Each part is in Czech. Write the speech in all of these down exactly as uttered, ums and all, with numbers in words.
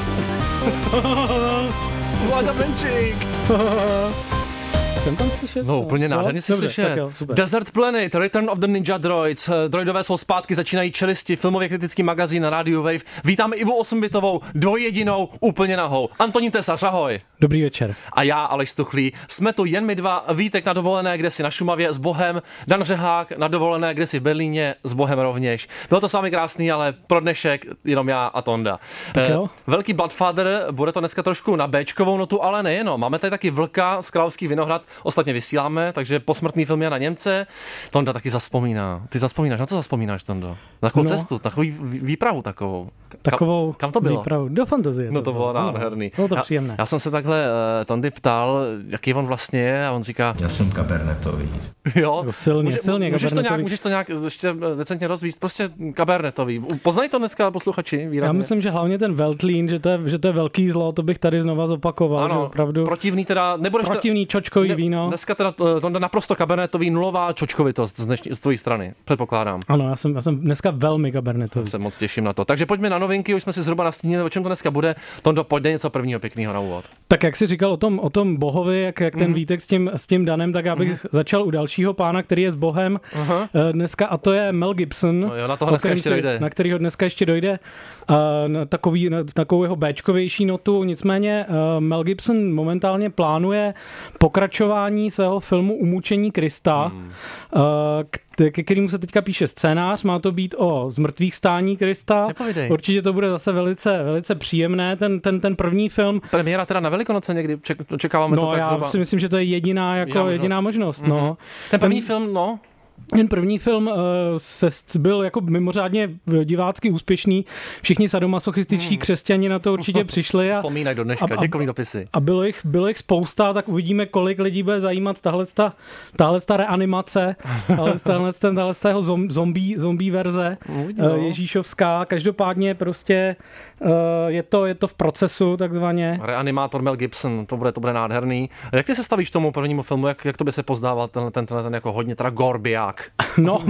Vláďa Benčík. Jsem tam slyšet? No, úplně nádherně si slyšet. Jo, Desert Planet, Return of the Ninja Droids. Droidové jsou zpátky, začínají Čelisti, filmově kritický magazín na Radio Wave. Vítáme Ivu Osmbitovou, dvojjedinou, úplně nahou. Antonín Tesař, ahoj. Dobrý večer. A já, Aleš Stuchlý. Jsme tu jen my dva, Vítek na dovolené, kde si na Šumavě s Bohem, Dan Řehák na dovolené, kde si v Berlíně s Bohem rovněž. Bylo to s vámi krásný, ale pro dnešek jenom já a Tonda. Tak jo. Velký Bloodfather, bude to dneska trošku na béčkovou notu, ale nejenom. Máme tady taky Vlka z Královský Vinohrad, ostatně vysíláme, takže posmrtný film je na Němce. Tonda taky zaspomíná. Ty zaspomínáš, na co zaspomínáš, Tondo? Na takovou no. cestu, takovou výpravu takovou. Takovou kam, kam to bylo? Výpravu do fantazie. No to bylo nádherný. Bylo to příjemné. Já, já jsem se takhle uh, Tondy ptal, jaký on vlastně je, a on říká... Já jsem kabernetový. Jo, silně, může, silně můžeš kabernetový. to nějak, můžeš to nějak ještě decentně rozvíct, prostě kabernetový. Poznají to dneska posluchači výrazně? Já myslím, že hlavně ten Veltlín, že to je, že to je velký zlo, to bych tady znova zopakoval. Ano, že opravdu protivný teda, nebudeš protivný ta, čočkový ne, víno. Dneska teda to jde naprosto kabernetový, nulová čočkovitost z, dnešní, z tvojí strany, předpokládám. Ano, já jsem, já jsem dneska velmi kabernetový. Já se moc těším na to. Takže pojďme na novinky, už jsme si zhruba nastínili, o čem to dneska bude. Tondo, pojď něco prvního pěkného na úvod. Tak jak jsi říkal o tom, o tom Bohovi, jak, jak ten mm. Vítek s tím, s tím Danem, tak já bych mm. začal u dalšího pána, který je s Bohem uh-huh. dneska, a to je Mel Gibson. No jo, na toho dneska ještě dojde. Na kterýho dneska ještě dojde. Uh, na, takový, na takovou jeho béčkovější notu. Nicméně uh, Mel Gibson momentálně plánuje pokračování svého filmu Umučení Krista, mm. uh, ke kterému se teďka píše scénář, má to být o zmrtvých stání Krista. Nepovídej. Určitě to bude zase velice, velice příjemné, ten, ten, ten první film. Premiéra teda na Velikonoce někdy, očekáváme no, to tak já zhruba. si myslím, že to je jediná, jako jediná možnost. Jediná možnost mm-hmm. no. Ten první ten, film, no. Ten první film uh, se byl jako mimořádně divácky úspěšný. Všichni sadomasochističtí hmm. křesťani na to určitě přišli. A, vzpomínají do dneška, a, děkový dopisy. A bylo jich, bylo jich spousta, tak uvidíme, kolik lidí bude zajímat tahle tahle reanimace, tahle jeho zombie, zombie verze uh, ježíšovská. Každopádně prostě uh, je, to, je to v procesu takzvaně. Reanimátor Mel Gibson, to bude, to bude nádherný. Jak ty se stavíš tomu prvnímu filmu, jak, jak to by se pozdával ten, ten, ten, ten jako hodně teda gorbiák? No,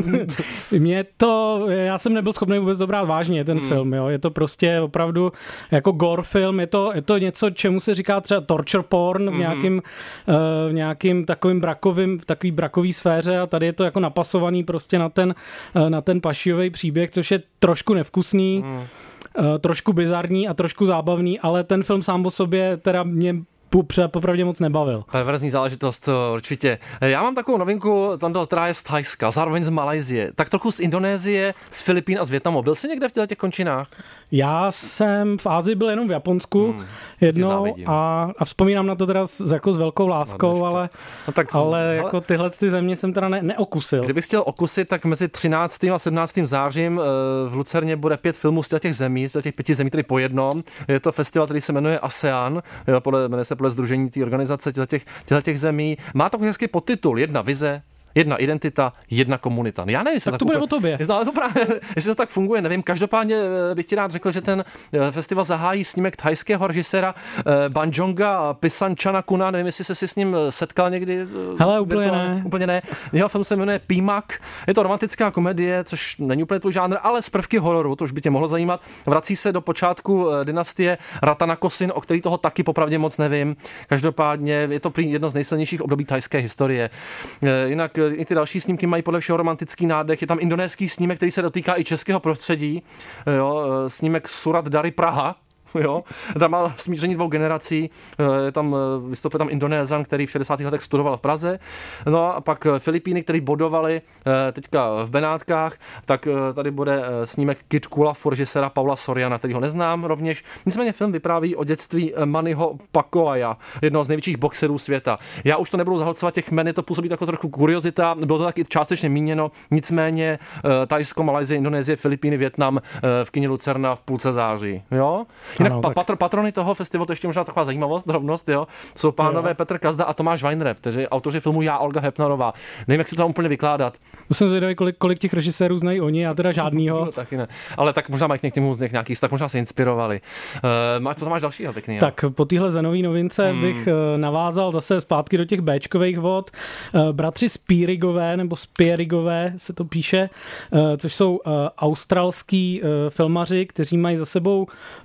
mě to, já jsem nebyl schopný vůbec dobrát vážně ten hmm. film, jo. Je to prostě opravdu jako gore film, je to, je to něco, čemu se říká třeba torture porn v nějakým, hmm. uh, v nějakým takovým brakovým, v takový brakový sféře, a tady je to jako napasovaný prostě na ten, uh, na ten pašijový příběh, což je trošku nevkusný, hmm. uh, trošku bizarní a trošku zábavný, ale ten film sám o sobě teda mě popravdě moc nebavil. Perverzní záležitost, určitě. Já mám takovou novinku, tam která je z Thajska, zároveň z Malajsie, tak trochu z Indonésie, z Filipín a z Vietnamu. Byl jsi někde v těch končinách? Já jsem v Ázii byl jenom v Japonsku hmm, jednou a, a vzpomínám na to teda s, jako s velkou láskou, ale, no tak, ale, ale jako tyhle ty země jsem teda ne, neokusil. Kdybych chtěl okusit, tak mezi třináctým a sedmnáctým zářím v Lucerně bude pět filmů z těch zemí, z těch pěti zemí, tedy po jednom. Je to festival, který se jmenuje ASEAN, podle, jmenuje se podle sdružení té organizace těchto těch zemí. Má takový hezký podtitul, jedna vize, jedna identita, jedna komunita. Já nevím, jestli tak to bude o tobě. Ale to právě, jestli to tak funguje, nevím. Každopádně bych ti rád řekl, že ten festival zahájí snímek thajského režiséra Banjonga Pisančanakuna. Nevím, jestli jsi se s ním setkal někdy. Hele, úplně ne. Úplně ne. Jeho film se jmenuje Pímak. Je to romantická komedie, což není úplně tvůj žánr, ale z prvky hororu, to už by tě mohlo zajímat. Vrací se do počátku dynastie Ratanakosin, o který toho taky popravdě moc nevím. Každopádně je to jedno z nejsilnějších období thajské historie. Jinak i ty další snímky mají podle všeho romantický nádech. Je tam indonéský snímek, který se dotýká i českého prostředí. Jo, snímek Surat Dari Praha. Jo, tam má smíření dvou generací, tam vystoupil tam Indonézan, který v šedesátých letech studoval v Praze, no a pak Filipíny, který bodovali teďka v Benátkách, tak tady bude snímek Kid Kulafu režiséra Paula Soriana, kterýho neznám rovněž. Nicméně film vypráví o dětství Mannyho Pacquiao, jednoho z největších boxerů světa. Já už to nebudu zahlcovat těch jmen, to působí jako trochu kuriozita, bylo to taky částečně míněno, nicméně Thajsko, Malajsie, Indonésie, Filipíny, Vietnam v kině Lucerna v půlce září, jo? Jinak ano, patr, patrony toho festivalu, to ještě možná taková zajímavost, drobnost, jo, jsou pánové jo. Petr Kazda a Tomáš Weinreb, kteří autoři filmu Já, Olga Hepnarová. Nevím, jak si to tam úplně vykládat. To jsem zvědavý, kolik, kolik těch režisérů znají oni, já teda žádnýho. No, taky ne. Ale tak možná mají k němu z nich nějaký, tak možná se inspirovali. Uh, co tam máš dalšího pěkný? Jo? Tak po téhle zenový novince hmm. bych navázal zase zpátky do těch béčkových vod. Uh, bratři Spierigové, nebo Spierigové se to píše, uh, což jsou uh, australský uh, filmaři, kteří mají za sebou uh,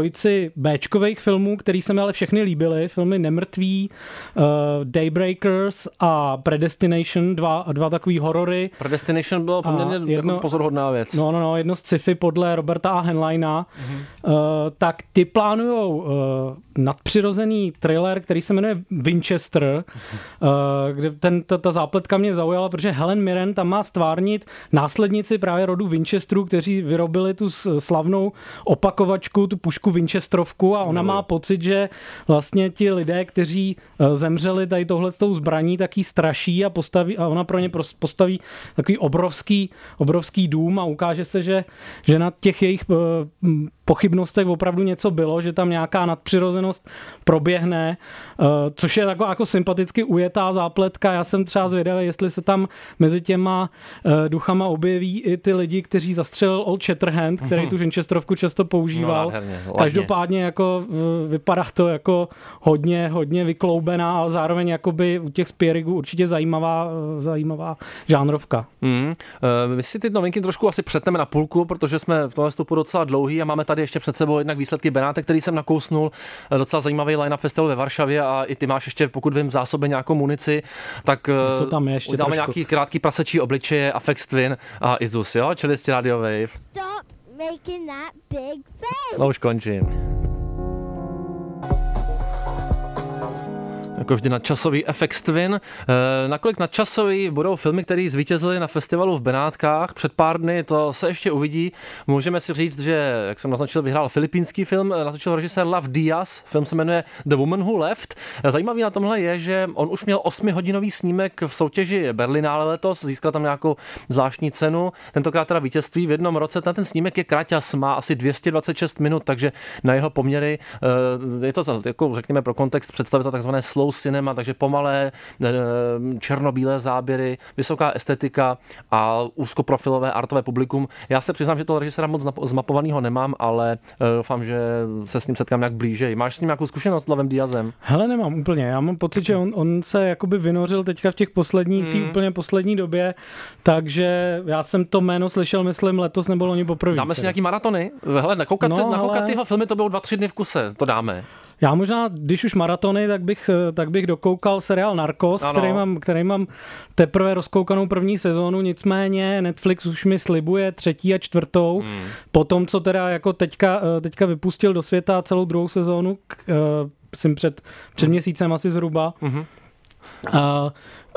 trojici béčkových filmů, který se mi ale všechny líbily. Filmy Nemrtví, uh, Daybreakers a Predestination, dva, dva takový horory. Predestination bylo poměrně jedno, jako pozoruhodná věc. No, no, no, jedno z sci-fi podle Roberta A. Heinleina. Mm-hmm. Uh, tak ty plánujou uh, nadpřirozený thriller, který se jmenuje Winchester, mm-hmm. uh, kde ten, ta, ta zápletka mě zaujala, protože Helen Mirren tam má stvárnit následnici právě rodu Winchesterů, kteří vyrobili tu slavnou opakovačku, tu pušku Winchesterovku a ona má pocit, že vlastně ti lidé, kteří zemřeli tady tohle s tou zbraní, tak jí straší a, postaví, a ona pro ně postaví takový obrovský, obrovský dům a ukáže se, že, že na těch jejich pochybnostech opravdu něco bylo, že tam nějaká nadpřirozenost proběhne, což je taková jako sympaticky ujetá zápletka. Já jsem třeba zvědavý, jestli se tam mezi těma duchama objeví i ty lidi, kteří zastřelil Old Shatterhand, který tu Winchesterovku často používal. No, nádherně, každopádně jako vypadá to jako hodně, hodně vykloubená, ale zároveň jakoby u těch Spierigů určitě zajímavá, zajímavá žánrovka. Mm. My si ty novinky trošku asi přetneme na půlku, protože jsme v tomhle stupu docela dlouhý a máme tady ještě před sebou jednak výsledky Benátek, který jsem nakousnul, docela zajímavý line-up festivalu ve Varšavě a i ty máš ještě, pokud vím, v zásobě nějakou munici, tak co tam je ještě uděláme nějaký krátký prasečí obličeje, Aphex Twin a Izus, jo? Čili jste Radio Wave. Stop making that big face. No už končím. Jako vždy nadčasový Aphex Twin. Nakolik nadčasový budou filmy, které zvítězily na festivalu v Benátkách před pár dny, to se ještě uvidí. Můžeme si říct, že, jak jsem naznačil, vyhrál filipínský film, natočil režisér Lav Diaz, film se jmenuje The Woman Who Left. Zajímavý na tomhle je, že on už měl osmihodinový snímek v soutěži Berlinále letos, získal tam nějakou zvláštní cenu, tentokrát teda vítězství v jednom roce. Ten snímek je kráťas, má asi dvě stě dvacet šest minut, takže na jeho poměry je to, jako řekněme pro kontext, představit takzvané slow cinema, takže pomalé černobílé záběry, vysoká estetika a úzkoprofilové artové publikum. Já se přiznám, že toho režiséra moc zmapovanýho nemám, ale doufám, že se s ním setkám nějak blíže. Máš s ním nějakou zkušenost s Lavem Diazem? Hele, nemám úplně. Já mám pocit, že on, on se jakoby vynořil teďka v těch posledních, v té mm. úplně poslední době, takže já jsem to jméno slyšel, myslím, letos nebo loni poprvé. Dáme si nějaký maratony? Hele, nakoukat, no, nakoukat ale... tyho filmy, to bylo dva, tři dny v kuse, to dáme. Já možná, když už maratony, tak bych, tak bych dokoukal seriál Narcos, který mám, který mám teprve rozkoukanou první sezónu, nicméně Netflix už mi slibuje třetí a čtvrtou, hmm. po tom, co teda jako teďka, teďka vypustil do světa celou druhou sezónu, jsem před, před měsícem asi zhruba. Hmm. A,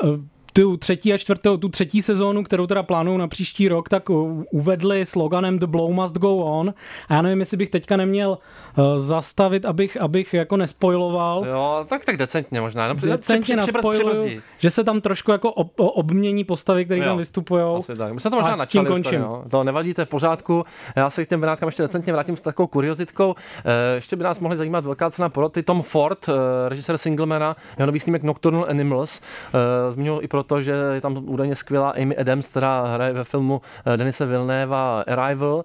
tu třetí a čtvrtou, tu třetí sezónu, kterou teda plánují na příští rok, tak uvedli sloganem The Blow Must Go On. A já nevím, jestli bych teďka neměl uh, zastavit, abych, abych jako nespoiloval. Jo, tak tak decentně možná. No, decentně naspoiluju, že se tam trošku jako ob, obmění postavy, které tam vystupujou. Asi tak. My jsme to možná načali už tady, no. To nevadíte, v pořádku. Já se k těm Benátkám ještě decentně vrátím s takovou kuriozitkou. Ještě by nás mohli zajímat velká cena poroty. Tom Ford, režisér Singlemana, jeho nový snímek Nocturnal Animals, zmiňoval i pro to, že je tam údajně skvělá Amy Adams, která hraje ve filmu Denise Villeneuva Arrival.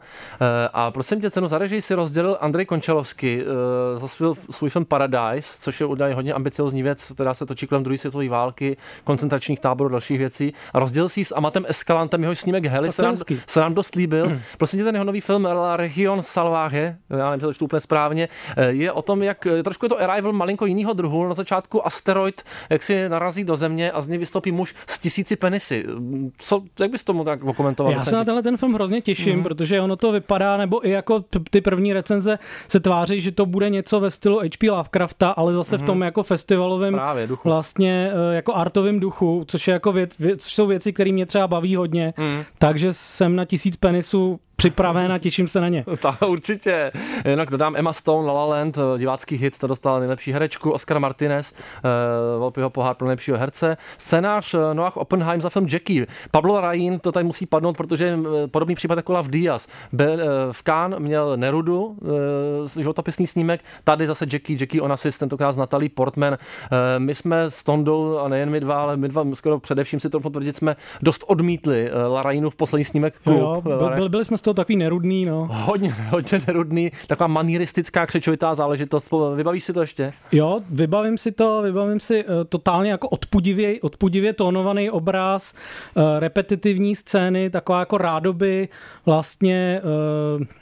A prosím tě, cenu za režii si rozdělil Andrej Končalovský za svůj, svůj film Paradise, což je údajně hodně ambiciozní věc, která se točí kolem druhé světové války, koncentračních táborů a dalších věcí. A rozdělil si s Amatem Escalantem, jehož snímek Heli se nám, se nám dost líbil. Prosím tě, ten jeho nový film La Region Salvaje, já nevím, že to čtu úplně správně, je o tom, jak trošku je to Arrival malinko jinýho druhu. Na začátku asteroid, jak si narazí do země a z něj vystoupí muž s tisíci penisy. Co, jak bys tomu tak okomentoval? Já se na tenhle ten film hrozně těším, mm. protože ono to vypadá, nebo i jako ty první recenze se tváří, že to bude něco ve stylu H P Lovecrafta, ale zase mm. v tom jako festivalovém vlastně jako artovém duchu, což je jako věc, věc, což jsou věci, které mě třeba baví hodně. Mm. Takže jsem na tisíc penisů připraven a těším se na ně. Tak určitě. Jinak dodám Emma Stone, La La Land, divácký hit, to dostala nejlepší herečku, Oscar Martinez, Volpiho pohár pro nejlepšího herce. Scénář Noah Oppenheim za film Jackie. Pablo Larraín, to tady musí padnout, protože podobný případ jako Lav Diaz. V Cannes měl Nerudu, životopisný snímek, tady zase Jackie, Jackie Onassis, tentokrát s Natalie Portman. My jsme s Tondou, a nejen my dva, ale my dva skoro především si to potvrdit, jsme dost odmítli Larraínův poslední snímek Klub. Jo, byl, byli jsme z toho takový nerudný, no. Hodně, hodně nerudný, taková manieristická křečovitá záležitost. Vybavíš si to ještě? Jo, vybavím si to, vybavím si uh, totálně jako odpudivě, odpudivě tónovaný obraz, uh, repetitivní scény, taková jako rádoby vlastně uh,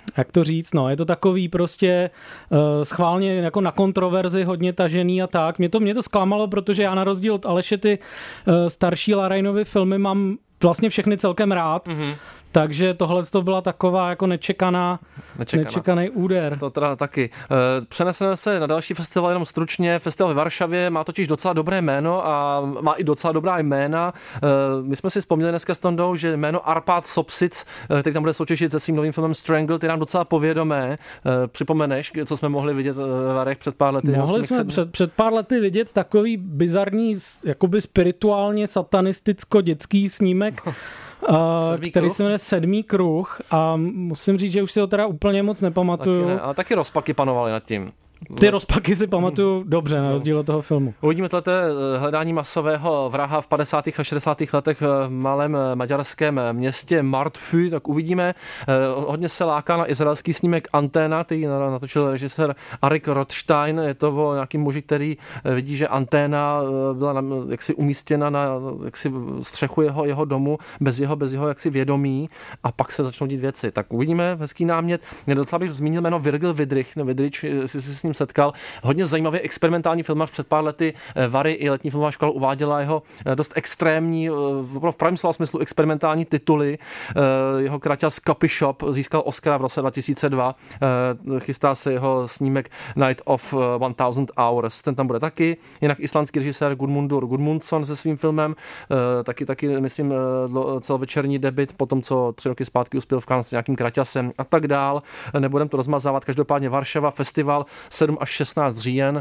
jak to říct, no, je to takový prostě uh, schválně jako na kontroverzi hodně tažený a tak. Mě to, mě to zklamalo, protože já na rozdíl od Aleše ty uh, starší Larainovy filmy mám vlastně všechny celkem rád. Mm-hmm. Takže tohle to byla taková jako nečekaná, nečekaná. nečekaný úder. To teda taky. Přeneseme se na další festival jenom stručně. Festival ve Varšavě má totiž docela dobré jméno a má i docela dobrá jména. My jsme si vzpomněli dneska s Tondou, že jméno Arpad Sopsic, který tam bude soutěžit se svým novým filmem Strangled, je nám docela povědomé. Připomeneš, co jsme mohli vidět ve Varech před pár lety? Mohli jsme před, před pár lety vidět takový bizarní, jakoby spirituálně satanisticko-dětský snímek, Uh, který kruh? se jmenuje Sedmý kruh a musím říct, že už si ho teda úplně moc nepamatuju. Taky ne, ale taky rozpaky panovaly nad tím. Ty rozpaky si pamatuju hmm. dobře, na rozdíl od toho filmu. Uvidíme tohleto hledání masového vraha v padesátých a šedesátých letech v malém maďarském městě Martfű, tak uvidíme. Hodně se láká na izraelský snímek Anténa, který natočil režisér Arik Rothstein. Je to o nějaký muži, který vidí, že anténa byla jaksi umístěna na jaksi střechu jeho, jeho domu bez jeho, bez jeho jaksi vědomí a pak se začnou dít věci. Tak uvidíme, hezký námět. Mě docela bych zmínil jméno Virgil Vidrich, ne Vidrich, si si s ním setkal. Hodně zajímavý experimentální filmař, před pár lety Vary i letní filmová škola uváděla jeho dost extrémní, v pravém slova smyslu experimentální tituly. Jeho kraťas Copy Shop získal Oscara v roce dva tisíce dva. Chystá se jeho snímek Night of one thousand hours. Ten tam bude taky. Jinak islandský režisér Gudmundur Gudmundsson se svým filmem. Taky, taky myslím, celovečerní debut, potom co tři roky zpátky uspěl v Cannes s nějakým kraťasem a tak dál. Nebudem to rozmazávat. Každopádně Varšava, festival sedm až šestnáct říjen.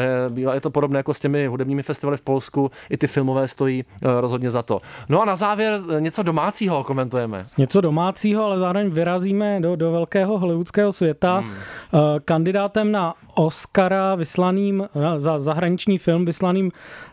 Je to podobné jako s těmi hudebními festivaly v Polsku. I ty filmové stojí rozhodně za to. No a na závěr něco domácího komentujeme. Něco domácího, ale zároveň vyrazíme do, do velkého hollywoodského světa. Hmm. Kandidátem na Oscara vyslaným, za zahraniční film vyslaným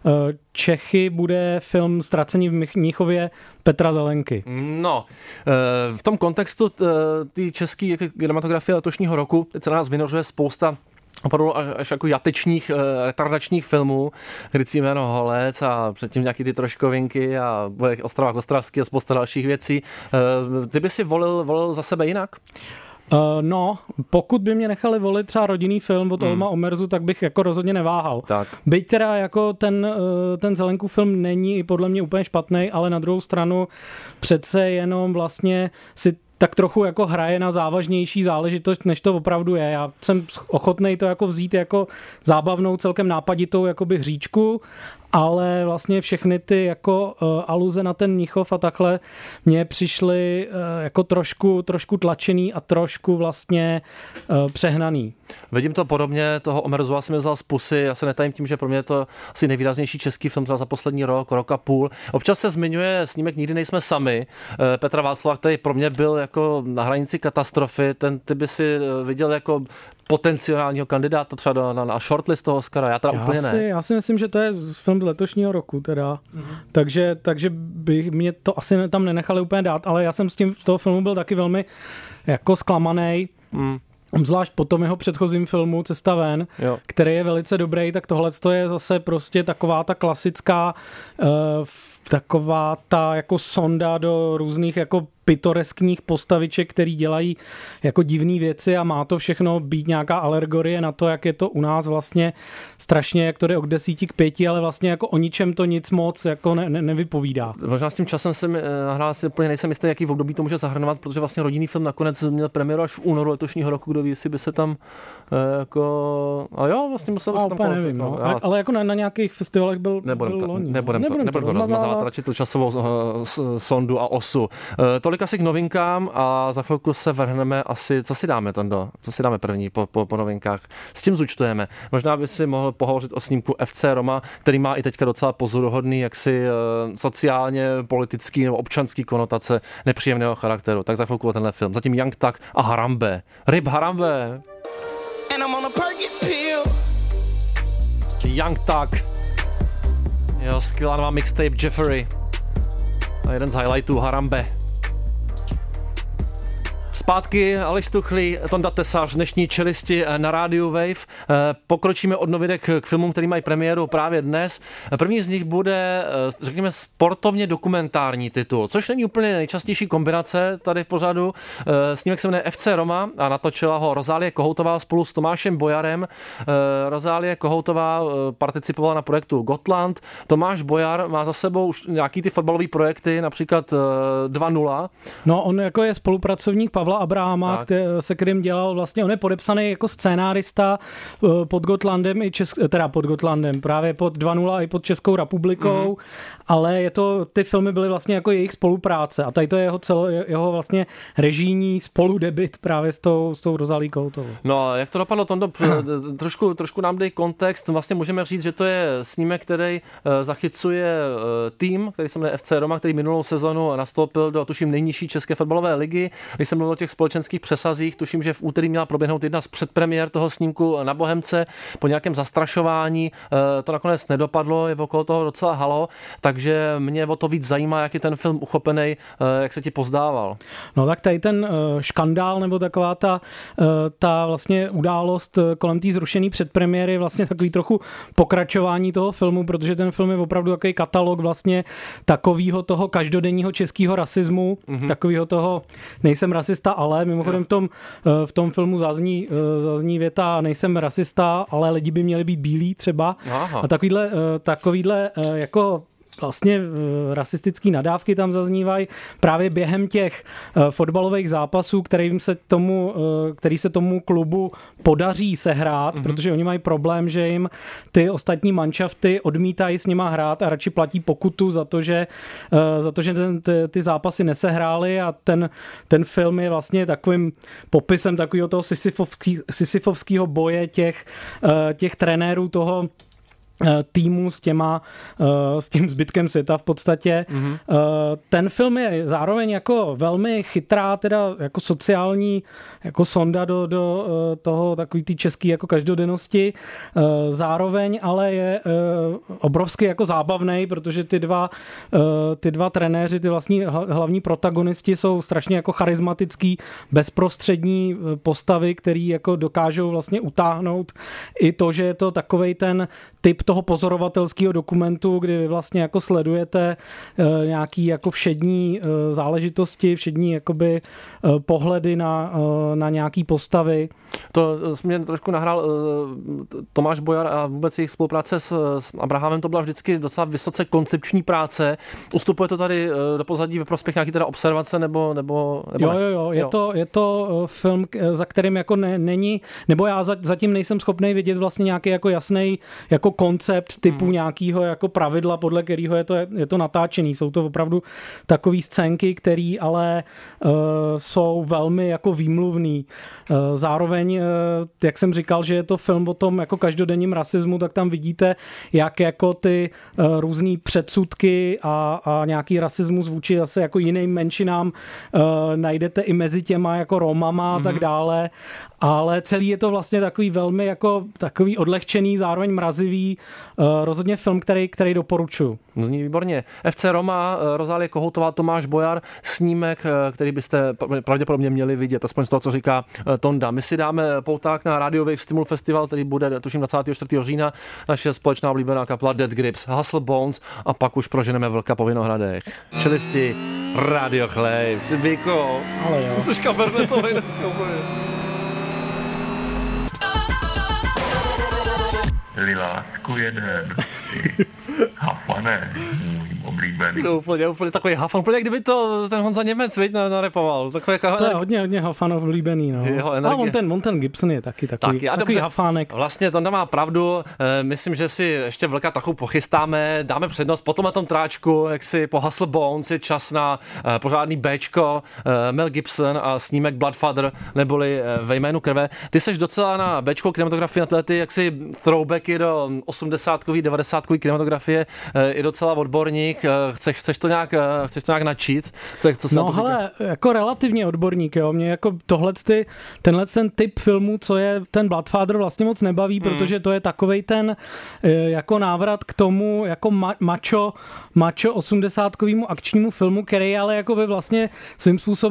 Čechy bude film Ztracení v Mnichově Petra Zelenky. No, v tom kontextu té české kinematografie letošního roku teď se na nás vynořuje spousta opravdu až jako jatečních, retardačních filmů, Krycí jméno Holec a předtím nějaký ty troškovinky a Ostravák ostravský a spousta dalších věcí. Ty by si volil, volil za sebe jinak? Uh, no, pokud by mě nechali volit třeba rodinný film od hmm. Olma Omerzu, tak bych jako rozhodně neváhal. Tak. Byť teda jako ten, uh, ten Zelenkův film není podle mě úplně špatný, ale na druhou stranu přece jenom vlastně si tak trochu jako hraje na závažnější záležitost, než to opravdu je. Já jsem ochotnej to jako vzít jako zábavnou, celkem nápaditou jakoby hříčku, ale vlastně všechny ty jako uh, aluze na ten Mnichov a takhle mně přišly uh, jako trošku, trošku tlačený a trošku vlastně uh, přehnaný. Vidím to podobně, toho Omerzu já jsem vzal z pusy, já se netajím tím, že pro mě je to asi nejvýraznější český film třeba za poslední rok, rok a půl. Občas se zmiňuje snímek Nikdy nejsme sami, Petra Václava, který pro mě byl jako na hranici katastrofy, ten ty by si viděl jako potenciálního kandidáta třeba na, na shortlist toho Oscara, já teda já úplně si, ne. Já si myslím, že to je film z letošního roku teda, mm-hmm. takže, takže bych mě to asi tam nenechali úplně dát, ale já jsem s tím z toho filmu byl taky velmi jako zklamanej. Mm. Zvlášť po tom jeho předchozím filmu Cesta ven, jo. který je velice dobrý, tak tohle je zase prostě taková ta klasická, uh, taková ta jako sonda do různých jako pitoreskních postaviček, který dělají jako divné věci a má to všechno být nějaká alegorie na to, jak je to u nás vlastně strašně, jak to jde od desíti k pěti, ale vlastně jako o ničem to nic moc jako ne, ne, nevypovídá. Možná s tím časem jsem nahrál si úplně nejsem jistý, jaký v období to může zahrnovat, protože vlastně rodinný film nakonec měl premiéru až v únoru letošního roku, kdo ví, jestli by se tam jako... A jo, vlastně musel se tam kvalifikovat. Nevím, no. Ale, ale jako na, na nějakých festivalech byl, nebudem byl to, loni. Nebudem to, nebudem to rozmazávat, radši tu časovou uh, sondu a osu. Uh, tolik asi k novinkám a za chvilku se vrhneme asi, co si dáme, Tondo? Co si dáme první po, po, po novinkách? S tím zúčtujeme. Možná by si mohl pohovořit o snímku F C Roma, který má i teďka docela pozoruhodný, jaksi uh, sociálně, politický nebo občanský konotace nepříjemného charakteru. Tak za chvilku o tenhle film. Zatím Young Thug a Harambe. Rip Harambe. Young Thug. Jo, skvělá nová mixtape Jeffery. A jeden z highlightů Harambe. Zpátky Aleš Stuchlý, Tonda Tesař, dnešní čelisti na rádiu Wave. Pokročíme od novinek k filmům, který mají premiéru právě dnes. První z nich bude, řekněme, sportovně dokumentární titul, což není úplně nejčastější kombinace tady v pořadu. Snímek se jmenuje F C Roma a natočila ho Rozálie Kohoutová spolu s Tomášem Bojarem. Rozálie Kohoutová participovala na projektu Gotland. Tomáš Bojar má za sebou už nějaký ty fotbalové projekty, například dva nula. No, on jako je spolupracovník Pavla Abrahama, který, se kterým dělal vlastně, on je podepsaný jako scénárista pod Gotlandem, i Česk, teda pod Gotlandem, právě pod dva nula i pod Českou republikou, mm-hmm. ale je to, ty filmy byly vlastně jako jejich spolupráce a tady to je jeho, celo, jeho vlastně režijní spoludebit právě s tou, s tou Rozálí Kohoutovou. No, jak to dopadlo, Tondo, trošku, trošku nám dej kontext, vlastně můžeme říct, že to je snímek, který zachycuje tým, který se jmenuje F C Roma, který minulou sezonu nastoupil do, tuším, nejnižší české fotbalové ligy. Když jsem mluvil o těch společenských přesazích, tuším, že v úterý měla proběhnout jedna z předpremiér toho snímku na Bohemce po nějakém zastrašování. To nakonec nedopadlo, je okolo toho docela halo, takže mě o to víc zajímá, jak je ten film uchopený, jak se ti pozdával. No tak tady ten škandál nebo taková ta, ta vlastně událost kolem té zrušené předpremiéry vlastně takový trochu pokračování toho filmu, protože ten film je opravdu takový katalog vlastně takového toho každodenního českého rasismu, mm-hmm. takového toho nejsem rasista, ale mimochodem v tom, v tom filmu zazní, zazní věta nejsem rasista, ale lidi by měli být bílí třeba. Aha. A takovýhle, takovýhle jako vlastně rasistický nadávky tam zaznívají právě během těch fotbalových zápasů, kterým se tomu, který se tomu klubu podaří sehrát, mm-hmm. protože oni mají problém, že jim ty ostatní manšafty odmítají s nima hrát a radši platí pokutu za to, že, za to, že ten, ty, ty zápasy nesehráli a ten, ten film je vlastně takovým popisem takového toho sisyfovský, sisyfovského boje těch, těch trenérů toho týmu s těma, s tím zbytkem světa v podstatě. Mm-hmm. Ten film je zároveň jako velmi chytrá, teda jako sociální jako sonda do, do toho takový ty český jako každodennosti. Zároveň ale je obrovsky jako zábavnej, protože ty dva, ty dva trenéři, ty vlastní hlavní protagonisti jsou strašně jako charismatický, bezprostřední postavy, který jako dokážou vlastně utáhnout i to, že je to takovej ten typ toho pozorovatelského dokumentu, kdy vy vlastně jako sledujete e, nějaký jako všední e, záležitosti, všední jakoby e, pohledy na, e, na nějaký postavy. To mě trošku nahrál e, Tomáš Bojar a vůbec jejich spolupráce s, s Abrahamem, to byla vždycky docela vysoce koncepční práce. Ustupuje to tady e, do pozadí ve prospěch nějaký teda observace nebo, nebo, nebo jo, jo, jo, je, jo. To, je to film, za kterým jako ne, není, nebo já za, zatím nejsem schopný vidět vlastně nějaký jako jasný jako koncept typu hmm. nějakého jako pravidla, podle kterého je to, je to natáčený. Jsou to opravdu takové scénky, které ale uh, jsou velmi jako výmluvný. Uh, zároveň, uh, jak jsem říkal, že je to film o tom jako každodenním rasismu, tak tam vidíte, jak jako ty uh, různý předsudky a, a nějaký rasismus vůči zase jako jiným menšinám uh, najdete i mezi těma jako Romama a mm-hmm. tak dále. Ale celý je to vlastně takový velmi jako takový odlehčený, zároveň mrazivý, uh, rozhodně film, který, který doporučuji. Zní výborně. F C Roma, Rozálie Kohoutová, Tomáš Bojar, snímek, který byste pravděpodobně měli vidět, aspoň z toho, co říká Tonda. My si dáme pouták na Radio Wave Stimul Festival, který bude, tuším, dvacátého čtvrtého října, naše společná oblíbená kapela Dead Grips, Hustle Bones a pak už proženeme vlka po Vinohradech. Čelisti, Radio Chlej, ty Bíko, ale jo. Jsi kabernetovej dneska úplně. Lilásku jeden, ty hafane, můj oblíbený. No, úplně, úplně takový hafan, úplně jak kdyby to ten Honza Němec, viď, narepoval. Takový jako, to je hodně, hodně hafan oblíbený, no. A on ten, on ten Gibson je taky takový, taky, takový hafánek. Vlastně Tonda má pravdu, myslím, že si ještě vlka trochu pochystáme, dáme přednost potom na tom tráčku, jak si po Hustle Bones je čas na pořádný Bčko, Mel Gibson a snímek Bloodfather, neboli Ve jménu krve. Ty seš docela na Bčko kinematografii, na tyhle ty jaksi throwbacky do osmdesátkový, devadesátkový kinematografie i docela odborník. Chceš, chceš to nějak, chceš to nějak načít? Co, co no hele, jako relativně odborník, jo. Mě jako tohle, ty, tenhle ten typ filmu, co je ten Bloodfather, vlastně moc nebaví, hmm. protože to je takovej ten jako návrat k tomu jako ma- macho, macho osmdesátkovému akčnímu filmu, který ale jako by vlastně svým způsobem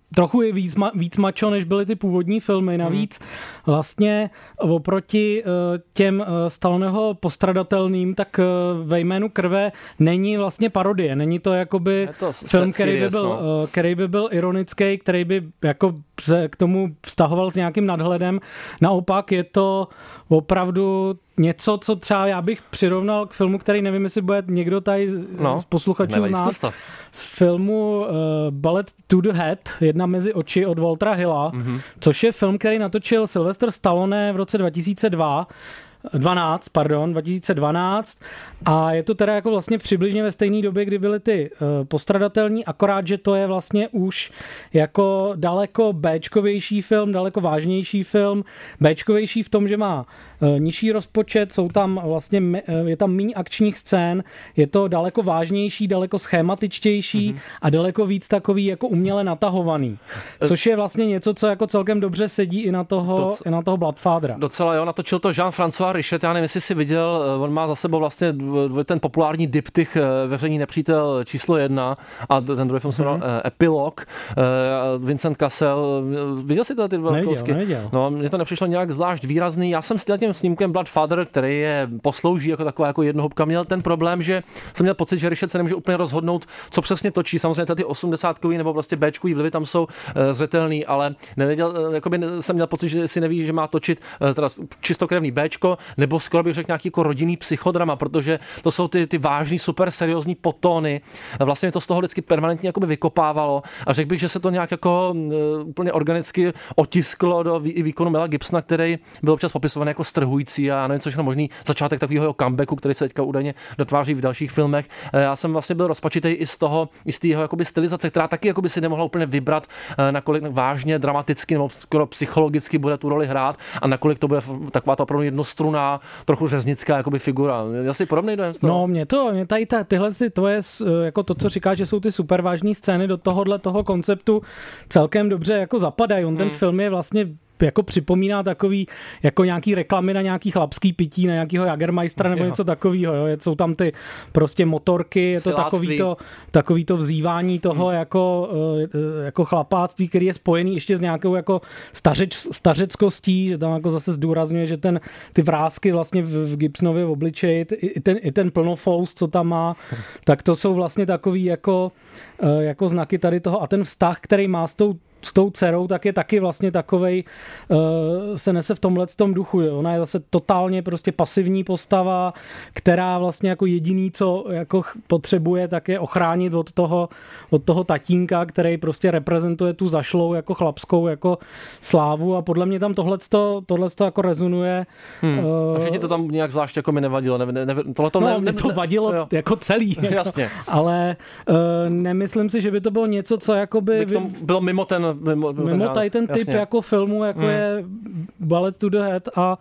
trochu je víc, víc macho, než byly ty původní filmy. Navíc vlastně oproti těm Stalloneho Postradatelným, tak Ve jménu krve není vlastně parodie. Není to jakoby to film, který by, byl, no. který by byl ironický, který by jako se k tomu vztahoval s nějakým nadhledem. Naopak je to opravdu něco, co třeba já bych přirovnal k filmu, který nevím, jestli bude někdo tady no, z posluchačů znát. Z filmu uh, Bullet to the Head, Jedna mezi oči od Waltera Hilla, mm-hmm. což je film, který natočil Sylvester Stallone v roce dva tisíce dva. dvanáct, pardon, dva tisíce dvanáct a je to teda jako vlastně přibližně ve stejné době, kdy byly ty uh, Postradatelní, akorát, že to je vlastně už jako daleko béčkovější film, daleko vážnější film, béčkovější v tom, že má uh, nižší rozpočet, jsou tam vlastně, uh, je tam méně akčních scén, je to daleko vážnější, daleko schematičtější mm-hmm. a daleko víc takový jako uměle natahovaný, což je vlastně něco, co jako celkem dobře sedí i na toho, Doc- i na toho Bloodfathera. Docela jo, natočil to Jean-François Richet, já nevím, jestli jsi viděl, on má za sebou vlastně ten populární diptych Veřejný nepřítel číslo jedna a ten druhý film se jmenoval mm-hmm. Epilog, Vincent Cassel, viděl jsi to ty dva kousky? Neviděl. No, mně to nepřišlo nějak zvlášť výrazný, já jsem s tím snímkem Bloodfather, který je poslouží jako taková jako jednohubka, měl ten problém, že jsem měl pocit, že Richet se nemůže úplně rozhodnout, co přesně točí, samozřejmě ty osmdesátkový nebo vlastně béčkový vlivy tam jsou zřetelný, ale nevěděl, jakoby jsem měl pocit, že si neví, že má točit teda čistokrevný béčko, nebo skoro bych řekl nějaký jako rodinný psychodrama, protože to jsou ty, ty vážný, super seriózní potóny. Vlastně to z toho vždycky permanentně jakoby vykopávalo a řekl bych, že se to nějak jako uh, úplně organicky otisklo do vý, výkonu Mela Gibsona, který byl občas popisovaný jako strhující a nevím, což je možný začátek takového comebacku, který se teďka údajně dotváří v dalších filmech. Já jsem vlastně byl rozpačitý i z toho, i z té jeho jakoby stylizace, která taky jakoby si nemohla úplně vybrat, nakolik vážně, dramaticky nebo skoro psychologicky bude tu roli hrát a nakolik to bude taková ta opravdu jednostrunná, trochu řeznická jakoby figura. Je asi podobný dojem z toho? No, mě to, mě tady ta, tyhle ty tvoje, jako to, co říkáš, že jsou ty super vážné scény do tohohle toho konceptu celkem dobře jako zapadají. On ten hmm. film je vlastně jako připomíná takový, jako nějaký reklamy na nějaký chlapský pití, na nějakýho Jagermeistera nebo jo. něco takovýho, jo. Jsou tam ty prostě motorky, je to takový to, takový to vzývání toho hmm. jako, jako chlapáctví, který je spojený ještě s nějakou jako stařeč, stařeckostí, že tam jako zase zdůrazňuje, že ten, ty vrásky vlastně v, v Gibsonově obličeji, i ten, i ten plnofous, co tam má, tak to jsou vlastně takový jako, jako znaky tady toho a ten vztah, který má s tou s tou dcerou, tak je taky vlastně takovej, uh, se nese v tomhle tom duchu. Jo. Ona je zase totálně prostě pasivní postava, která vlastně jako jediný, co jako potřebuje, tak je ochránit od toho, od toho tatínka, který prostě reprezentuje tu zašlou jako chlapskou jako slávu a podle mě tam tohleto, tohleto jako rezonuje. Hmm. Uh, Takže ti to tam nějak zvlášť jako mi nevadilo? Ne, ne, tohleto no, ne, mě to vadilo jo. jako celý. Jako, jasně. Ale uh, nemyslím si, že by to bylo něco, co jakoby... By to bylo mimo ten Mimo, mimo tady ten typ jasně. jako filmu, jako hmm. je Bullet to the Head a,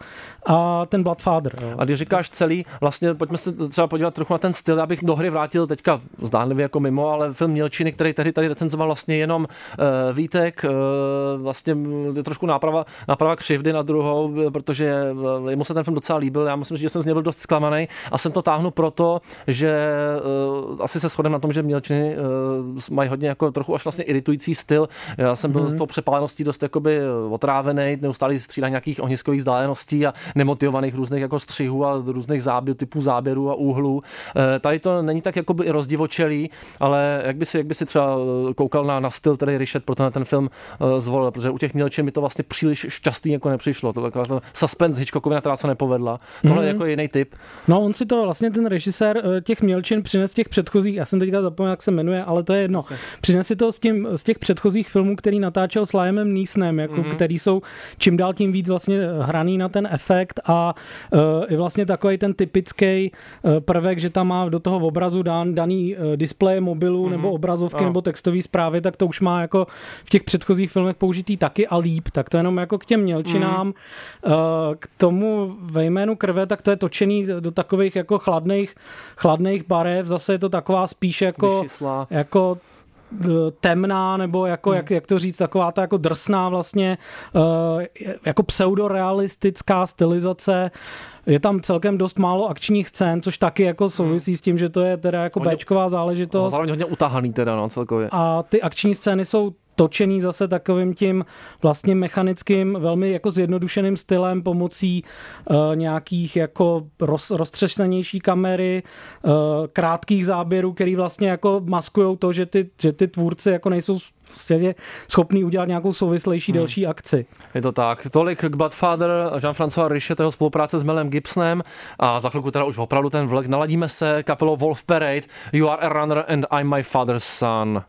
a ten Bloodfather. Jo. A když říkáš celý, vlastně pojďme se třeba podívat trochu na ten styl, já bych do hry vrátil teďka zdánlivě jako mimo, ale film Mělčiny, který tady tady recenzoval vlastně jenom uh, Vítek, uh, vlastně je trošku náprava, náprava křivdy na druhou, protože uh, jemu se ten film docela líbil, já myslím, že jsem z něj byl dost zklamaný a jsem to táhnu proto, že uh, asi se shodem na tom, že Mělčiny uh, mají hodně jako trochu až vlastně iritující styl. Já jsem byl s tou přepáleností dost jakoby otrávený, neustále střídá nějakých ohniskových vzdáleností a nemotivovaných různých jako střihů a různých záběrů, typů záběrů a úhlů. Tady to není tak jakoby rozdivočelý, ale jak by si, jak by si třeba koukal na, na styl, který Richet pro ten, ten film zvolil, protože u těch Mělčin mi to vlastně příliš šťastný jako nepřišlo. To taková suspense Hitchcockovina, která se nepovedla. Tohle mm-hmm. je jako jiný typ. No, on si to vlastně ten režisér těch Mělčin přines těch předchozích, já jsem teďka zapomněl, jak se jmenuje, ale to je jedno. Přines si to z, tím, z těch předchozích filmů, který natáčel s Liamem Neesonem, jako, mm-hmm. který jsou čím dál tím víc vlastně hraný na ten efekt a uh, i vlastně takový ten typický uh, prvek, že tam má do toho obrazu dan, daný uh, displeje mobilu mm-hmm. nebo obrazovky oh. nebo textové zprávy, tak to už má jako v těch předchozích filmech použitý taky a líp, tak to jenom jako k těm Mělčinám. Mm-hmm. Uh, k tomu Ve jménu krve, tak to je točený do takových jako chladných, chladných barev, zase je to taková spíš jako, jako temná, nebo jako, hmm. jak, jak to říct, taková ta jako drsná vlastně, uh, jako pseudorealistická stylizace. Je tam celkem dost málo akčních scén, což taky jako souvisí hmm. s tím, že to je teda jako béčková záležitost. Hlavně hodně utahaný teda, no, celkově. A ty akční scény jsou točený zase takovým tím vlastně mechanickým, velmi jako zjednodušeným stylem pomocí uh, nějakých jako roz, roztřesenější kamery, uh, krátkých záběrů, který vlastně jako maskujou to, že ty, že ty tvůrci jako nejsou vlastně schopný udělat nějakou souvislejší hmm. delší akci. Je to tak. Tolik k Bloodfather, Jean-François Richet, jeho spolupráce s Melem Gibsonem a za chvilku teda už opravdu ten vlek. Naladíme se kapelou Wolf Parade, You Are a Runner and I'm My Father's Son.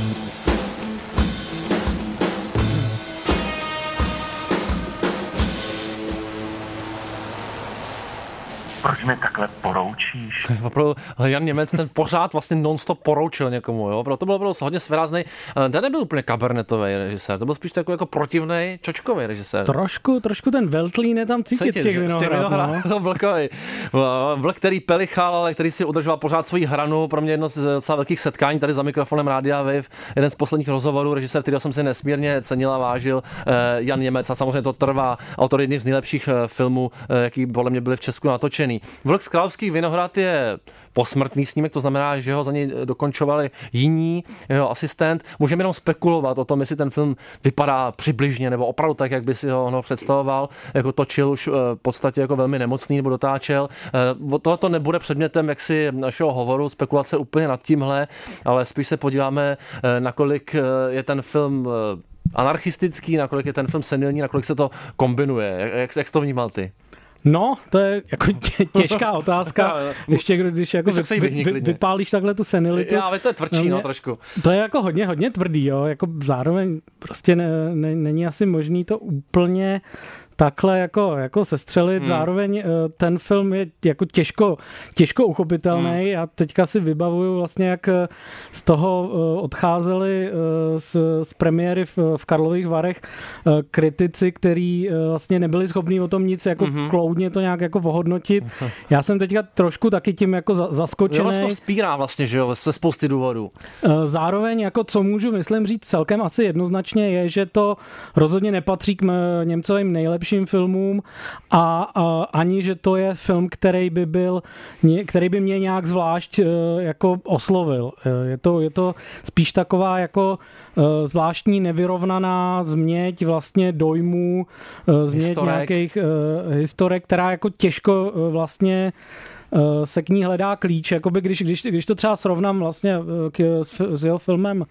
Proč mi takhle poroučíš? Opravdu Jan Němec ten pořád vlastně non-stop poroučil někomu, jo? Proto byl opravdu hodně svéráznej. Ten nebyl úplně kabernetový režisér, to byl spíš takový jako protivnej čočkový režisér. Trošku, trošku ten Veltlín je tam cítit, cítit z těch Vinohrad. No? Vlkový. Vlk, který pelichal, ale který si udržoval pořád svoji hranu. Pro mě jedno z docela velkých setkání tady za mikrofonem Rádia Wave, jeden z posledních rozhovorů, režisér, kterého jsem si nesmírně cenil a vážil, Jan Němec, a samozřejmě to trvá, autor jedných z nejlepších filmů, jaký podle mě byly v Česku natočený. Vlk z Královských Vinohrad je posmrtný snímek, to znamená, že ho za něj dokončovali jiní, jeho asistent. Můžeme jenom spekulovat o tom, jestli ten film vypadá přibližně nebo opravdu tak, jak by si ho, ho představoval, jako točil už v podstatě jako velmi nemocný nebo dotáčel. Tohle to nebude předmětem jaksi našeho hovoru, spekulace úplně nad tímhle, ale spíš se podíváme, nakolik je ten film anarchistický, nakolik je ten film senilní, nakolik se to kombinuje. Jak, jak jsi to vnímal ty? No, to je jako těžká otázka. Ještě když jako vy, vy, vy, vypálíš takhle tu senilitu. Já, ale to je tvrdší, no, no trošku. To je jako hodně, hodně tvrdý, jo. Jako zároveň prostě ne, ne, není asi možný to úplně takhle jako, jako sestřelit. Hmm. Zároveň ten film je jako těžko, těžko uchopitelný. Hmm. Já teďka si vybavuju vlastně, jak z toho odcházeli z, z premiéry v, v Karlových Varech kritici, kteří vlastně nebyli schopní o tom nic jako hmm. kloudně to nějak jako ohodnotit. Hmm. Já jsem teďka trošku taky tím jako zaskočený. Jo, to vzpírá vlastně, že jo, ze spousty důvodů. Zároveň jako co můžu myslím říct celkem asi jednoznačně je, že to rozhodně nepatří k Němcovým nejlepším filmům a, a ani, že to je film, který by byl, který by mě nějak zvlášť jako oslovil. Je to, je to spíš taková jako zvláštní nevyrovnaná změť vlastně dojmů, změť historek. nějakých historek, která jako těžko vlastně se k ní hledá klíč, jakoby když, když, když to třeba srovnám vlastně k, s, s jeho filmem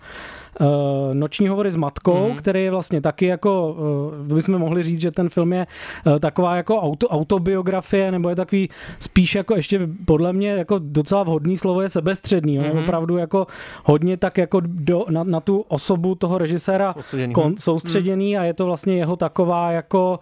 Uh, Noční hovory s matkou, mm. který je vlastně taky jako, uh, bychom mohli říct, že ten film je uh, taková jako auto, autobiografie, nebo je takový spíš jako ještě podle mě jako docela vhodný slovo je sebestředný, mm. je opravdu jako hodně tak jako do, na, na tu osobu toho režiséra soustředěný, kon, soustředěný mm. a je to vlastně jeho taková jako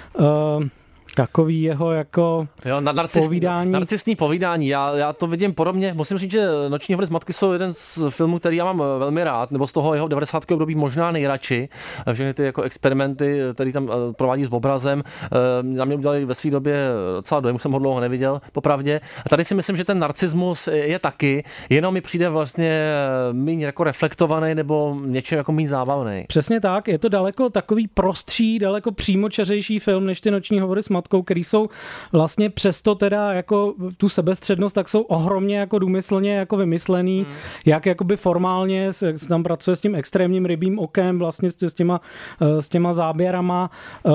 uh, takový jeho jako jo, narcis, povídání. Narcistní povídání. Já, já to vidím podobně. Musím říct, že Noční hovory z matky jsou jeden z filmů, který já mám velmi rád, nebo z toho jeho devadesátkového období možná nejradši. Všechny ty jako experimenty, které tam provádí s obrazem, na mě udělali ve své době docela dojem, už jsem ho dlouho neviděl, popravdě. A tady si myslím, že ten narcismus je taky, jenom mi přijde vlastně méně jako reflektovaný nebo něčím jako méně zábavný. Přesně tak, je to daleko takový prostší, daleko přímočařejší film než ty Noční hovory s matkou, který jsou vlastně přesto teda jako tu sebestřednost, tak jsou ohromně jako důmyslně jako vymyslený, hmm. jak jakoby formálně jak se tam pracuje s tím extrémním rybím okem, vlastně s těma, s těma záběrama,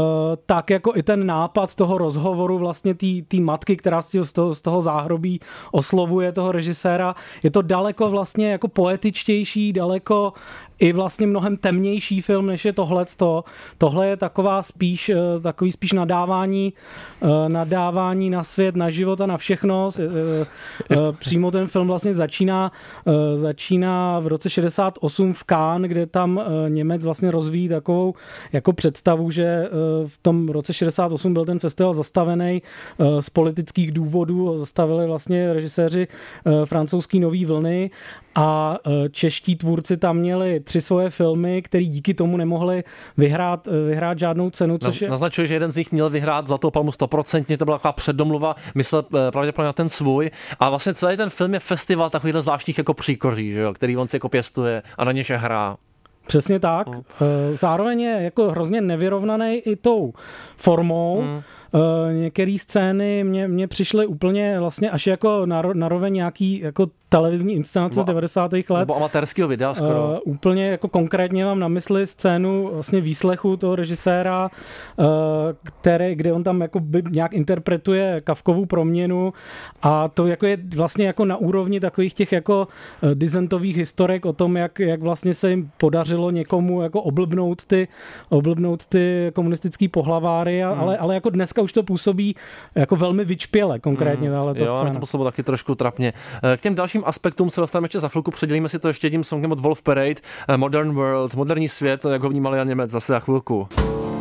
tak jako i ten nápad toho rozhovoru vlastně té matky, která z toho, z toho záhrobí oslovuje toho režiséra, je to daleko vlastně jako poetičtější, daleko i vlastně mnohem temnější film, než je tohleto. Tohle je taková spíš, takový spíš nadávání, nadávání na svět, na život a na všechno. Přímo ten film vlastně začíná, začíná v roce šedesát osm v Cannes, kde tam Němec vlastně rozvíjí takovou jako představu, že v tom roce šedesát osm byl ten festival zastavený z politických důvodů. Zastavili vlastně režiséři francouzský Nový vlny a čeští tvůrci tam měli tři svoje filmy, které díky tomu nemohli vyhrát, vyhrát žádnou cenu. Což je... Naznačuje, že jeden z nich měl vyhrát Zlatou palmu stoprocentně, to byla taková předdomluva, myslel pravděpodobně na ten svůj. A vlastně celý ten film je festival takovýchhle zvláštních jako příkoří, že jo, který on si jako pěstuje a na něž hrá. Přesně tak. Zároveň je jako hrozně nevyrovnaný i tou formou. Hmm. některé scény mě, mě přišly úplně vlastně až jako naroveň nějaký jako televizní inscenace z devadesátých let. Nebo amatérského videa skoro. Uh, úplně jako konkrétně mám na mysli scénu vlastně výslechu toho režiséra, uh, který, kde on tam jako by nějak interpretuje Kafkovu proměnu a to jako je vlastně jako na úrovni takových těch jako uh, dizentových historek o tom, jak, jak vlastně se jim podařilo někomu jako oblbnout ty, oblbnout ty komunistický pohlaváry, a, hmm. ale, ale jako dneska už to působí jako velmi vyčpěle konkrétně. Hmm. Jo, ale to působilo taky trošku trapně. K těm dalším aspektům se dostaneme ještě za chvilku, předělíme si to ještě jedním songem od Wolf Parade, Modern World, moderní svět, jak ho vnímal Jan Němec, zase za chvilku.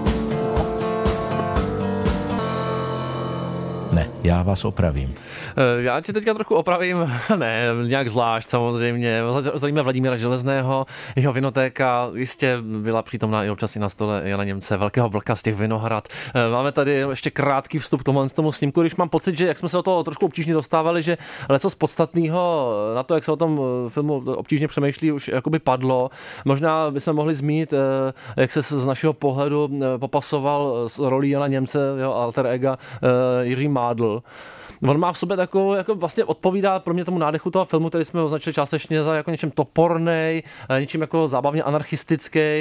Ne, já vás opravím. Já tě teďka trochu opravím, ne, nějak zvlášť samozřejmě. Zajímá Vladimíra Železného, jeho vinotéka jistě byla přítomná i občas i na stole Jana Němce, velkého vlka z těch Vinohrad. Máme tady ještě krátký vstup k tomu, tomu snímku, když mám pocit, že jak jsme se o toho trošku obtížně dostávali, že leco z podstatného na to, jak se o tom filmu obtížně přemýšlí, už jakoby padlo. Možná bychom mohli zmínit, jak se z našeho pohledu popasoval s rolí Jana Němce, jeho alter ega Jiří Mádl. On má v sobě takovou, jako vlastně odpovídá pro mě tomu nádechu toho filmu, který jsme označili částečně za jako něčem topornej, něčím jako zábavně anarchistický,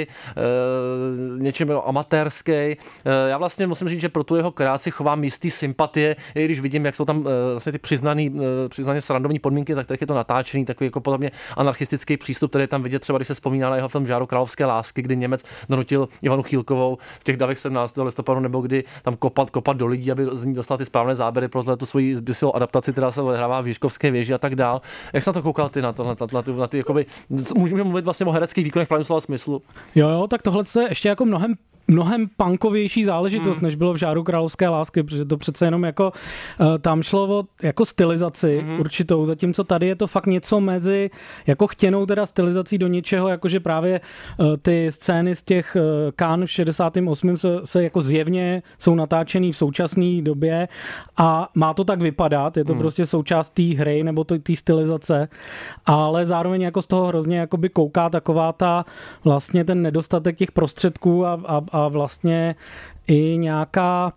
něčím jako amatérský. Já vlastně musím říct, že pro tu jeho kreaci chovám jistý sympatie, i když vidím, jak jsou tam vlastně ty přiznaný, přiznaně srandovní podmínky, za kterých je to natáčený, takový jako podobně anarchistický přístup, který je tam vidět, třeba když se vzpomíná na jeho film Žáru královské lásky, kdy Němec donutil Ivanu Chýlkovou v těch davech sedmnáctého listopadu, nebo kdy tam kopat, kopat do lidí, aby z ní dostal ty správné záběry pro tu svoji zběsilou adaptaci, která se odehrává v Žižkovské věži a tak dál. Jak jsi na to koukal ty, na to, na, na, na, na ty, jakoby, můžeme mluvit vlastně o hereckých výkonech v pravém slova smyslu? Jo, jo, tak tohle je ještě jako mnohem mnohem punkovější záležitost, hmm. než bylo v Žáru královské lásky, protože to přece jenom jako uh, tam šlo o jako stylizaci hmm. určitou, zatímco tady je to fakt něco mezi jako chtěnou teda stylizací do něčeho, jakože právě uh, ty scény z těch uh, Cannes v šedesátém osmém se, se jako zjevně jsou natáčený v současné době a má to tak vypadat, je to hmm. prostě součást té hry nebo té stylizace, ale zároveň jako z toho hrozně jakoby kouká taková ta vlastně ten nedostatek těch prostředků a, a a vlastně i nějaká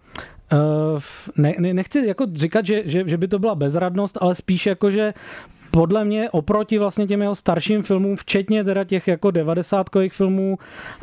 ne, nechci jako říkat, že, že, že by to byla bezradnost, ale spíš jako, že podle mě oproti vlastně těm jeho starším filmům, včetně teda těch jako devadesátkových filmů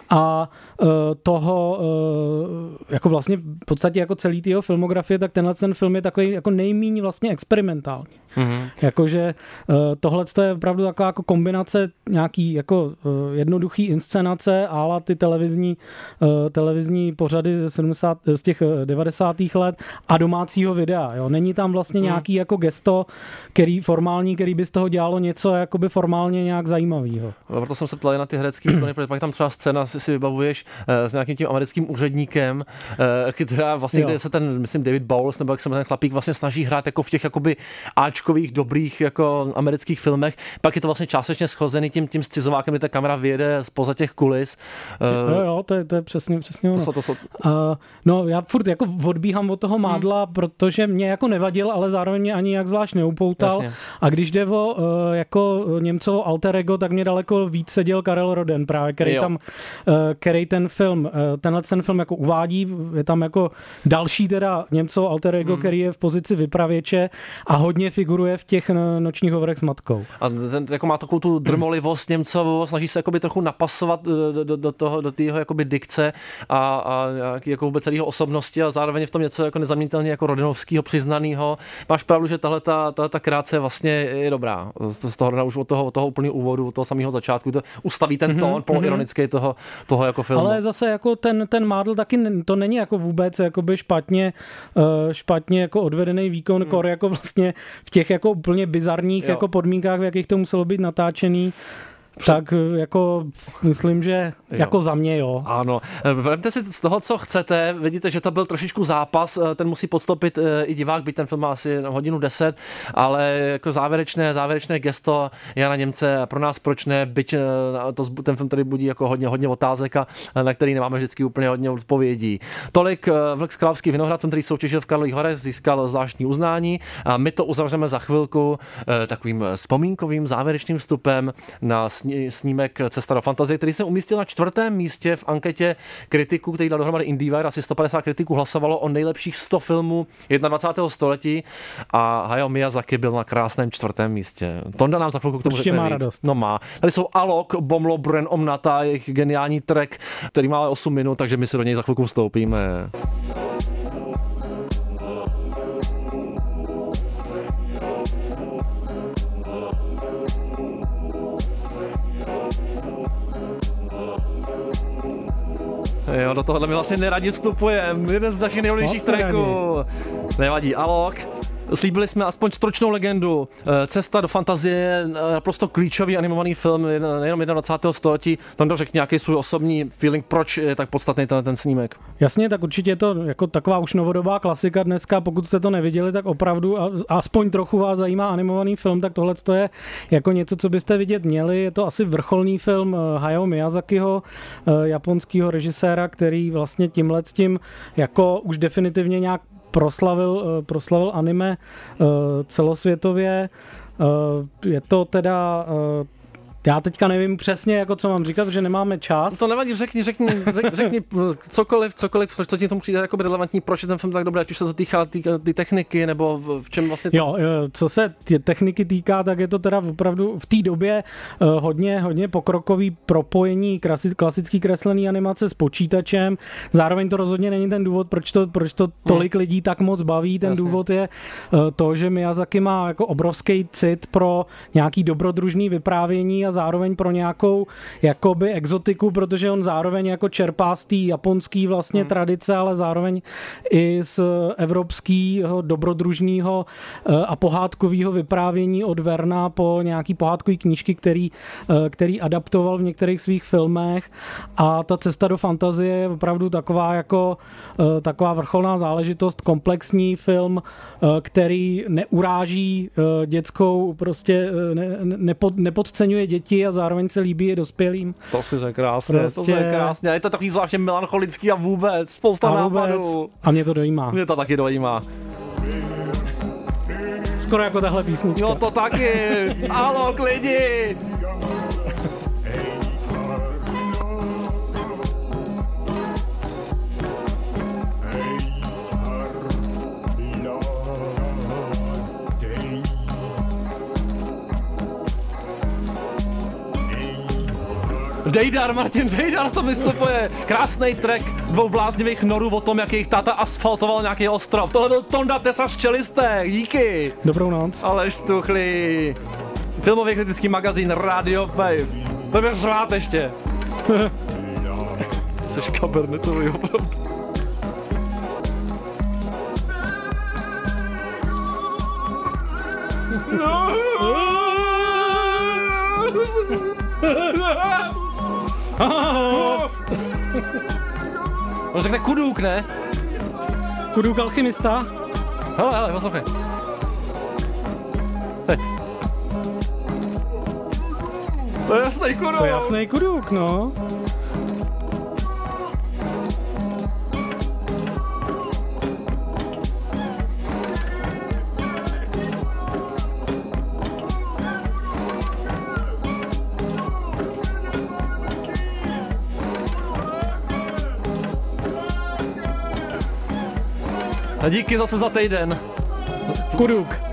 a uh, toho uh, jako vlastně v podstatě jako celý jeho filmografie, tak tenhle ten film je takový jako nejméně vlastně experimentální. Mm-hmm. Jakože uh, tohle je opravdu taková jako kombinace nějaký jako uh, jednoduchý inscenace ála ty televizní, uh, televizní pořady ze sedmdesátých z těch devadesátých let a domácího videa. Jo. Není tam vlastně mm. nějaký jako gesto, který formální, který by z toho dělalo něco jakoby formálně nějak zajímavého. Proto jsem se ptal na ty herecký výkony, protože pak tam třeba scéna, si, si vybavuješ s nějakým tím americkým úředníkem, která vlastně, jo. kde se ten, myslím, David Bowles, nebo jak se ten chlapík vlastně snaží hrát jako v těch jakoby áčkových, dobrých jako amerických filmech. Pak je to vlastně částečně schozený tím, tím scizovákem, kdy ta kamera vyjede zpoza těch kulis. Jo, jo, to je, to je přesně, přesně ono. To jsou, to jsou... Uh, no, já furt jako odbíhám od toho Mádla, hmm. protože mě jako nevadil, ale zároveň mě ani jak zvlášť neupoutal. Jasně. A když jde o uh, jako Němcovo alter ego, tak mě daleko víc seděl Karel Roden právě, který jo. tam, uh, který ten film, uh, tenhle ten film jako uvádí, je tam jako další teda Němcovo alter ego, hmm. který je v pozici vypravěče a hodně figuruje v těch Nočních hovorech s matkou. A ten jako má takovou tu drmolivost Němcovou, snaží se jakoby trochu napasovat do, do, do toho, do tého jakoby dikce a, a jako vůbec celého osobnosti a zároveň v tom něco jako nezaměnitelně jako Rodenovského přiznanýho. Máš pravdu, že tahle ta, tahle ta kreace vlastně je dobrá. Z toho už od toho, od toho úplného úvodu, od toho samého začátku, to ustaví ten tón mm-hmm. poloironický toho, toho jako filmu. Ale zase jako ten, ten Mádl taky to není jako vůbec jakoby špatně, špatně jako odvedený výkon, mm. kor jako vlastně v těch jako úplně bizarních jako podmínkách, v jakých to muselo být natáčený. Tak jako myslím, že jo. jako za mě jo. Ano. Vemte si z toho, co chcete. Vidíte, že to byl trošičku zápas. Ten musí podstoupit i divák, byť ten film má asi hodinu deset, ale jako závěrečné, závěrečné gesto Jana Němce pro nás proč ne, byť to, ten film tady budí jako hodně, hodně otázek, a na který nemáme vždycky úplně hodně odpovědí. Tolik Vlk z Královských Vinohrad, ten, který soutěžil v Karlových Varech, získal zvláštní uznání a my to uzavřeme za chvilku takovým vzpomínkovým závěrečným vstupem na sní, snímek Cesta do fantazie, který se umístil na čtvrtém místě v anketě kritiků, který dal dohromady IndieWire. Asi sto padesát kritiků hlasovalo o nejlepších sto filmů dvacátého prvního století a Hayao Miyazaki byl na krásném čtvrtém místě. Tonda nám za chvilku k tomu Určitě řekne má víc. radost. No má. Tady jsou Alok, Bomlo, Buren, Omnata, jejich geniální track, který má osm minut, takže my si do něj za chvilku vstoupíme. Jo, do tohohle my vlastně neradi vstupujeme. Jeden z našich nejlepších tracků. Nevadí, Alok. Slíbili jsme aspoň stručnou legendu. Cesta do fantazie je naprosto klíčový animovaný film nejenom dvacátého prvního století. Tondo, řekni nějaký svůj osobní feeling, proč je tak podstatný ten, ten snímek. Jasně, tak určitě je to jako taková už novodobá klasika dneska. Pokud jste to neviděli, tak opravdu a, aspoň trochu vás zajímá animovaný film, tak tohle je jako něco, co byste vidět měli. Je to asi vrcholný film Hayao Miyazakiho, japonského režiséra, který vlastně tímhletím jako už definitivně nějak proslavil, proslavil anime celosvětově. Je to teda... Já teďka nevím přesně, jako co mám říkat, protože nemáme čas. No to nevadí, řekni, řekni, řekni, řekni cokoliv, cokoliv, co ti tomu přijde jako relevantní, proč je ten film tak dobrý, ať už se to týká ty, ty techniky, nebo v čem vlastně... To... Jo, co se tě techniky týká, tak je to teda opravdu v té době hodně, hodně pokrokový propojení klasický kreslený animace s počítačem. Zároveň to rozhodně není ten důvod, proč to, proč to tolik hmm. lidí tak moc baví. Ten Jasně. důvod je to, že Miyazaki má jako obrovský cit pro nějaký dobrodružný vyprávění a zároveň pro nějakou jakoby exotiku, protože on zároveň jako čerpá z té japonský vlastně hmm. tradice, ale zároveň i z evropského dobrodružného a pohádkového vyprávění od Verna po nějaký pohádkový knížky, který, který adaptoval v některých svých filmech a ta Cesta do fantazie je opravdu taková jako taková vrcholná záležitost, komplexní film, který neuráží dětskou, prostě nepod, nepodceňuje děti a zároveň se líbí i dospělým. To si řekl krásně, prostě... to si řekl krásně. Je to takový zvláště melancholický a vůbec, spousta a vůbec. nápadů. A mě to dojímá. Mě to taky dojímá. Skoro jako tahle písnička. Jo, to taky. Alok, lidi! Dejdar, Martin Dejdar to vystupuje. Krásný track dvou bláznivých norů o tom, jak jejich táta asfaltoval nějaký ostrov. Tohle byl Tonda Tesa z Čelistek. Díky. Dobrou noc. Aleš Stuchlý. Filmový kritický magazín Radio Wave. To mě řvát ještě. Jseš kabernetový opravdu. No. On řekne Kuduk, ne? Kuduk alchymista. Hele, hele, poslouchej. Hej. To je jasný Kuduk. To je jasný Kuduk, no. A díky zase za týden. Kuduk.